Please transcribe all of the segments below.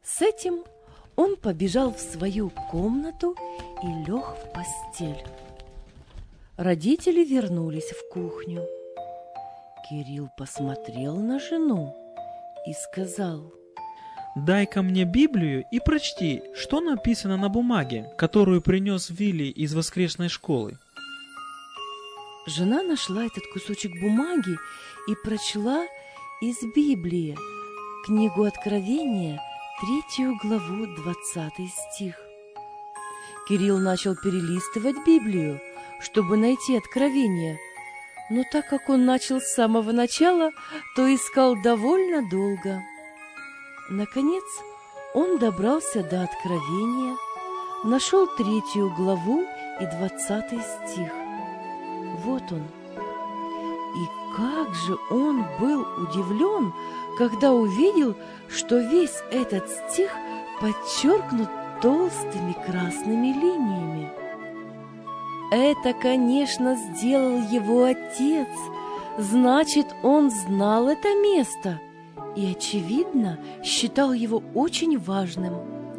С этим он побежал в свою комнату и лег в постель. Родители вернулись в кухню. Кирилл посмотрел на жену и сказал: «Дай-ка мне Библию и прочти, что написано на бумаге, которую принес Вилли из воскресной школы». Жена нашла этот кусочек бумаги и прочла из Библии книгу Откровения, 3 главу, 20 стих. Кирилл начал перелистывать Библию, чтобы найти Откровение, но так как он начал с самого начала, то искал довольно долго. Наконец, он добрался до Откровения, нашел 3 главу и 20 стих. Вот он. И как же он был удивлен, когда увидел, что весь этот стих подчеркнут толстыми красными линиями. Это, конечно, сделал его отец, значит, он знал это место и, очевидно, считал его очень важным.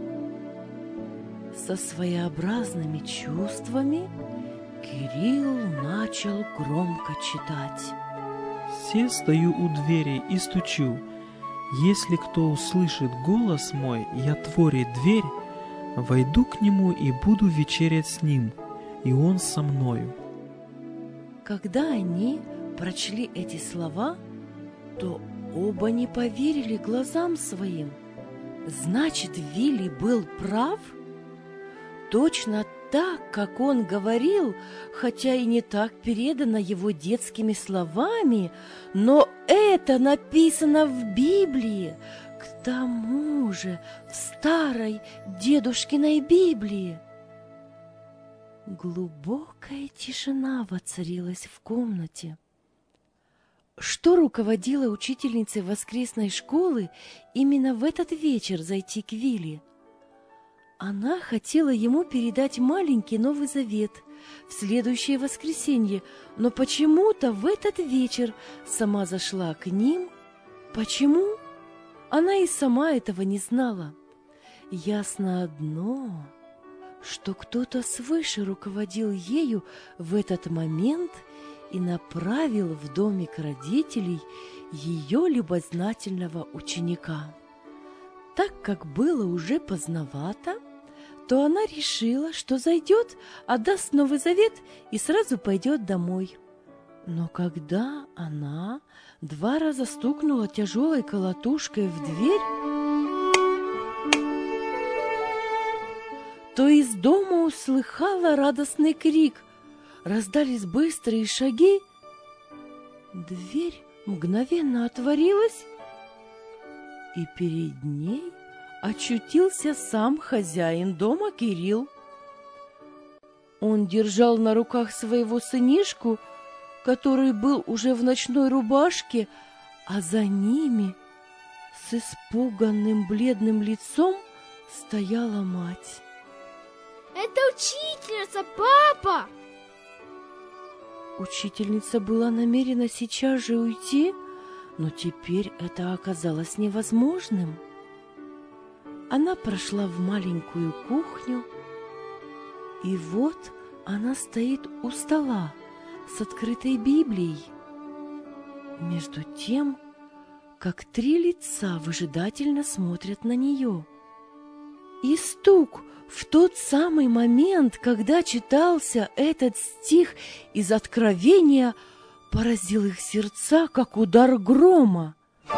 Со своеобразными чувствами Кирилл начал громко читать. «Се стою у двери и стучу. Если кто услышит голос мой и отворит дверь, войду к нему и буду вечерять с ним, и он со мною». Когда они прочли эти слова, то оба не поверили глазам своим. Значит, Вилли был прав? Точно так, как он говорил, хотя и не так передано его детскими словами, но это написано в Библии, к тому же в старой дедушкиной Библии. Глубокая тишина воцарилась в комнате. Что руководило учительницей воскресной школы именно в этот вечер зайти к Вилли? Она хотела ему передать маленький Новый Завет в следующее воскресенье, но почему-то в этот вечер сама зашла к ним. Почему? Она и сама этого не знала. Ясно одно, что кто-то свыше руководил ею в этот момент и направил в домик родителей ее любознательного ученика. Так как было уже поздновато, то она решила, что зайдет, отдаст Новый Завет и сразу пойдет домой. Но когда она 2 раза стукнула тяжелой колотушкой в дверь, то из дома услыхала радостный крик. Раздались быстрые шаги. Дверь мгновенно отворилась, и перед ней очутился сам хозяин дома Кирилл. Он держал на руках своего сынишку, который был уже в ночной рубашке, а за ними с испуганным бледным лицом стояла мать. Это учительница, папа! Учительница была намерена сейчас же уйти, но теперь это оказалось невозможным. Она прошла в маленькую кухню, и вот она стоит у стола с открытой Библией. Между тем, как 3 лица выжидательно смотрят на нее. И стук в тот самый момент, когда читался этот стих из Откровения, поразил их сердца, как удар грома.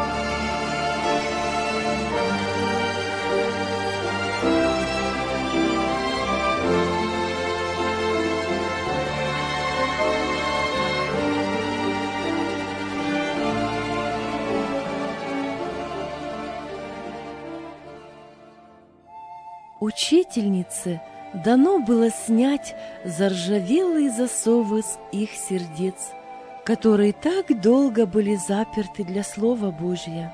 Учительнице дано было снять заржавелые засовы с их сердец, которые так долго были заперты для Слова Божия.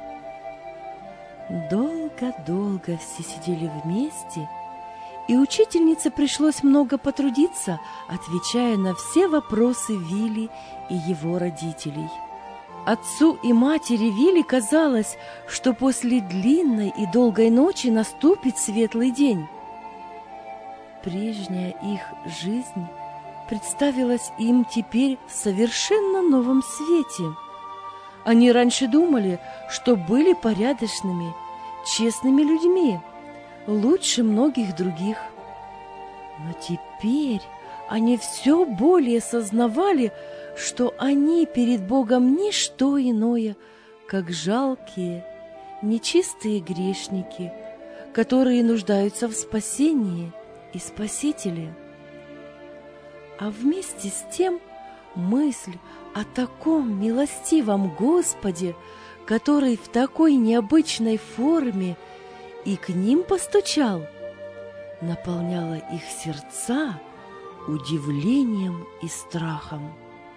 Долго-долго все сидели вместе, и учительнице пришлось много потрудиться, отвечая на все вопросы Вилли и его родителей. Отцу и матери Вилли казалось, что после длинной и долгой ночи наступит светлый день. Прежняя их жизнь представилась им теперь в совершенно новом свете. Они раньше думали, что были порядочными, честными людьми, лучше многих других. Но теперь они все более сознавали, что они перед Богом не что иное, как жалкие, нечистые грешники, которые нуждаются в спасении и Спасителе. А вместе с тем мысль о таком милостивом Господе, который в такой необычной форме и к ним постучал, наполняла их сердца удивлением и страхом.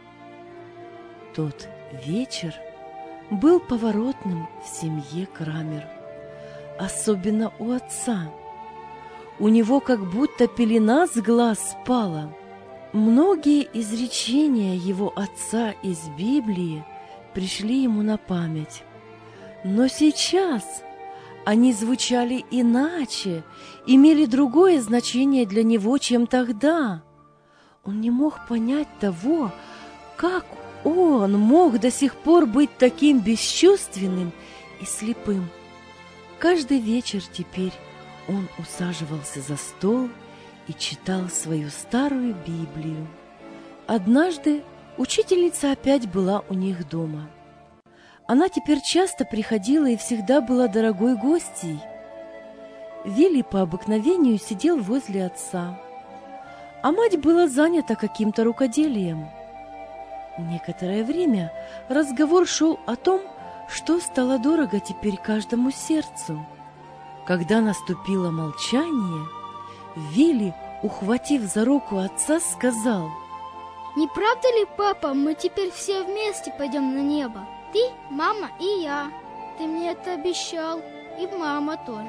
Тот вечер был поворотным в семье Крамер, особенно у отца. У него как будто пелена с глаз спала. Многие изречения его отца из Библии пришли ему на память. Но сейчас они звучали иначе, имели другое значение для него, чем тогда. Он не мог понять того, как он мог до сих пор быть таким бесчувственным и слепым. Каждый вечер теперь он усаживался за стол и читал свою старую Библию. Однажды учительница опять была у них дома. Она теперь часто приходила и всегда была дорогой гостьей. Вилли по обыкновению сидел возле отца, а мать была занята каким-то рукоделием. Некоторое время разговор шел о том, что стало дорого теперь каждому сердцу. Когда наступило молчание, Вилли, ухватив за руку отца, сказал: Не правда ли, папа, мы теперь все вместе пойдем на небо? Ты, мама и я. Ты мне это обещал, и мама тоже.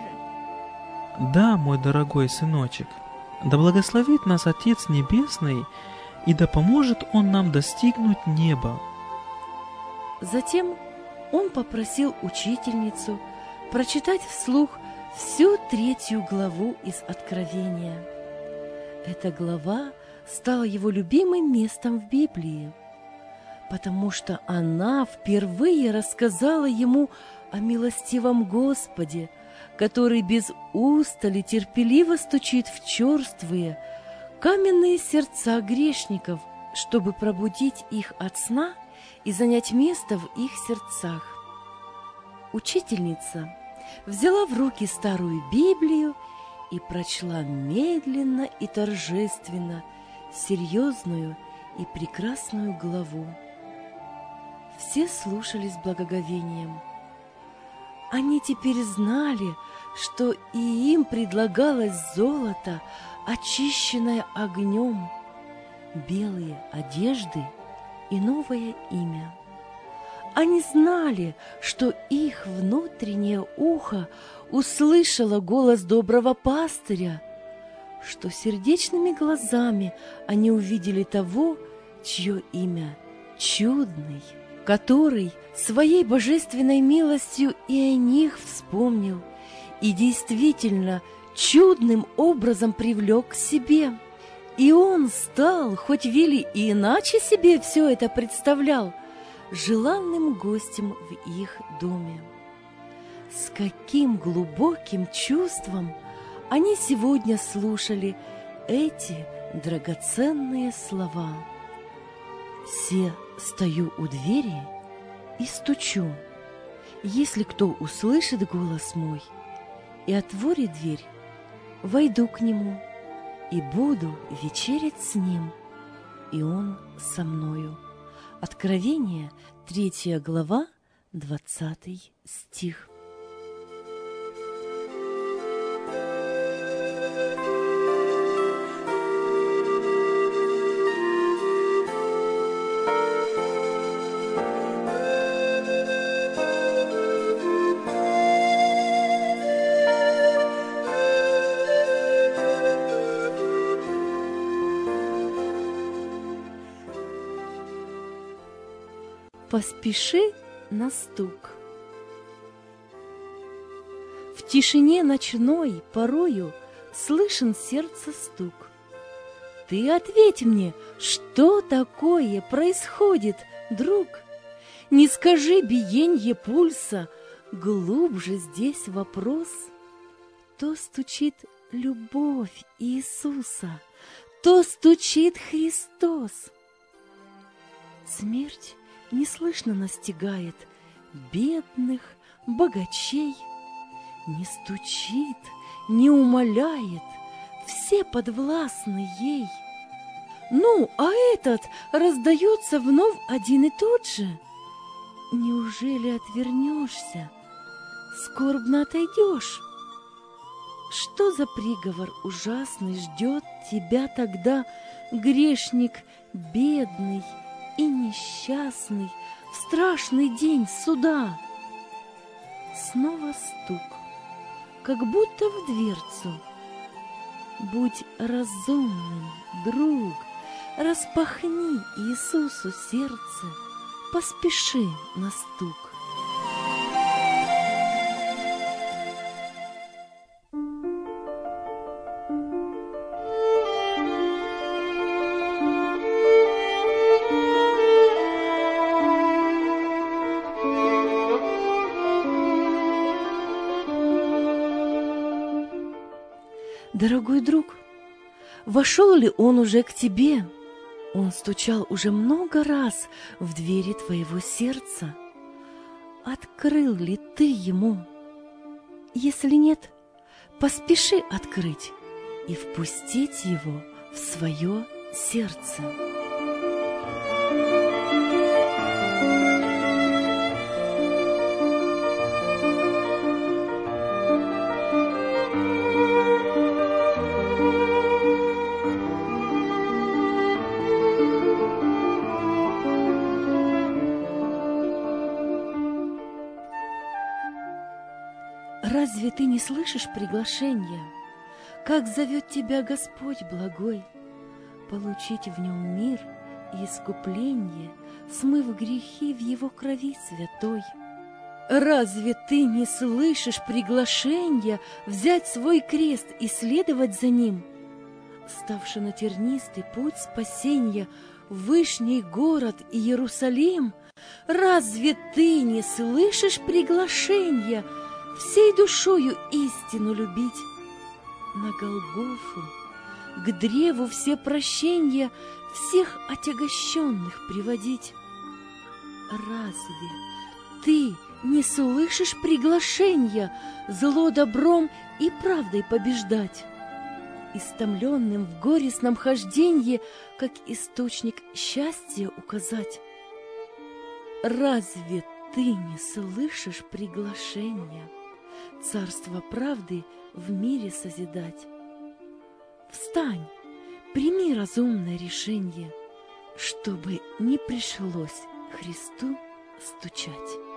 Да, мой дорогой сыночек, да благословит нас Отец Небесный, и да поможет Он нам достигнуть неба. Затем он попросил учительницу прочитать вслух всю 3 главу из Откровения. Эта глава стала его любимым местом в Библии, потому что она впервые рассказала ему о милостивом Господе, который без устали терпеливо стучит в черствые, каменные сердца грешников, чтобы пробудить их от сна и занять место в их сердцах. Учительница взяла в руки старую Библию и прочла медленно и торжественно серьезную и прекрасную главу. Все слушали с благоговением. Они теперь знали, что и им предлагалось золото, очищенное огнем, белые одежды и новое имя. Они знали, что их внутреннее ухо услышало голос доброго пастыря, что сердечными глазами они увидели того, чье имя Чудный, который своей божественной милостью и о них вспомнил и действительно чудным образом привлек к себе. И он стал, хоть Вилли и иначе себе все это представлял, желанным гостем в их доме. С каким глубоким чувством они сегодня слушали эти драгоценные слова. «Се стою у двери и стучу. Если кто услышит голос мой и отворит дверь, войду к нему и буду вечерять с ним, и он со мною». Откровение, 3 глава, 20 стих. Поспеши на стук. В тишине ночной порою слышен сердце стук. Ты ответь мне, что такое происходит, друг? Не скажи биенье пульса, глубже здесь вопрос. То стучит любовь Иисуса, то стучит Христос. Смерть неслышно настигает бедных, богачей, не стучит, не умоляет, все подвластны ей. Ну, а этот раздается вновь один и тот же. Неужели отвернешься, скорбно отойдешь? Что за приговор ужасный ждет тебя тогда, грешник бедный и несчастный, в страшный день суда? Снова стук, как будто в дверцу. Будь разумным, друг, распахни Иисусу сердце, поспеши на стук. Дорогой друг, вошел ли он уже к тебе? Он стучал уже много раз в двери твоего сердца. Открыл ли ты ему? Если нет, поспеши открыть и впустить его в свое сердце. Разве ты не слышишь приглашения? Как зовет тебя Господь благой, получить в нем мир и искупление, смыв грехи в его крови святой. Разве ты не слышишь приглашения взять свой крест и следовать за ним? Ставши на тернистый путь спасения, вышний город Иерусалим, разве ты не слышишь приглашения всей душою истину любить, на Голгофу, к древу все прощения всех отягощенных приводить? Разве ты не слышишь приглашения зло добром и правдой побеждать, истомленным в горестном хожденье, как источник счастья указать? Разве ты не слышишь приглашения царство правды в мире созидать? Встань, прими разумное решение, чтобы не пришлось Христу стучать.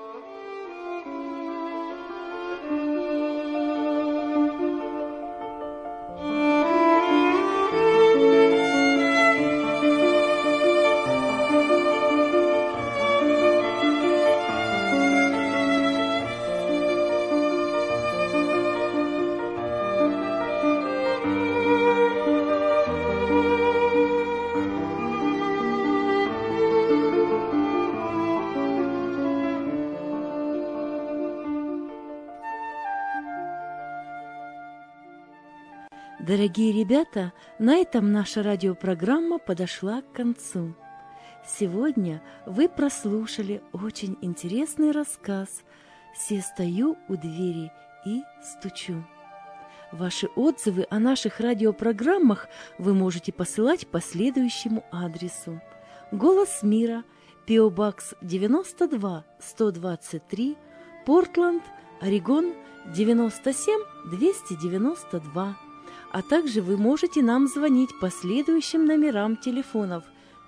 Дорогие ребята, на этом наша радиопрограмма подошла к концу. Сегодня вы прослушали очень интересный рассказ «Се стою у двери и стучу». Ваши отзывы о наших радиопрограммах вы можете посылать по следующему адресу: «Голос мира», P.O. Box 92 123, Портленд, Орегон 97 292. А также вы можете нам звонить по следующим номерам телефонов: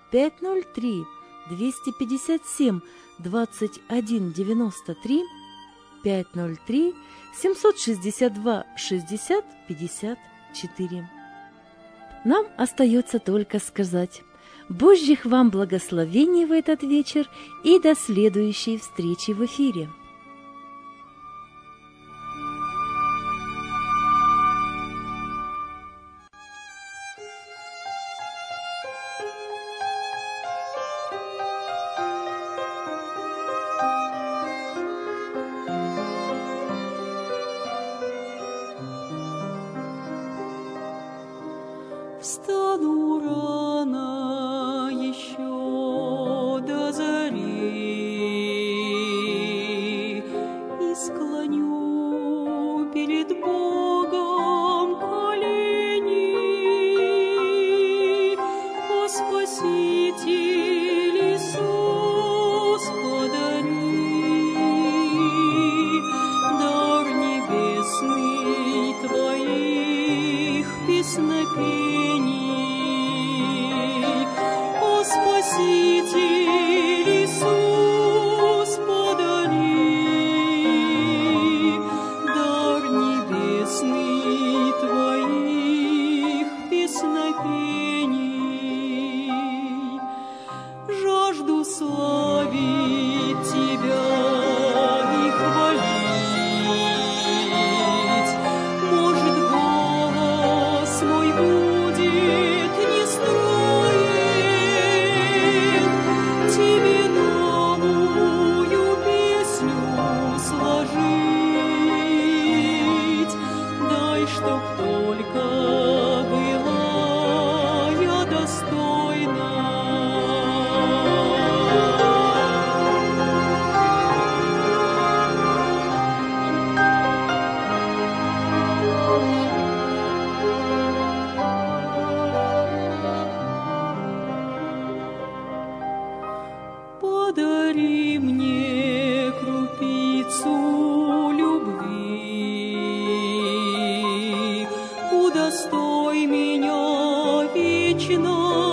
503-257-2193, 503-762-60-54. Нам остается только сказать: Божьих вам благословений в этот вечер и до следующей встречи в эфире. Встану рано еще до зари и склоню перед Богом колени. О, Спаситель Иисус, подари дар небесный Твоих песнопений. О, Спаситель Иисус, подари дар небесный Твоих песнопений. Жажду славить Тебя и хвалить. Может, голос мой будет не строен, Тебе новую песню сложить. Дай, чтоб только была я достойна. Подари мне крупицу любви, удостой меня вечно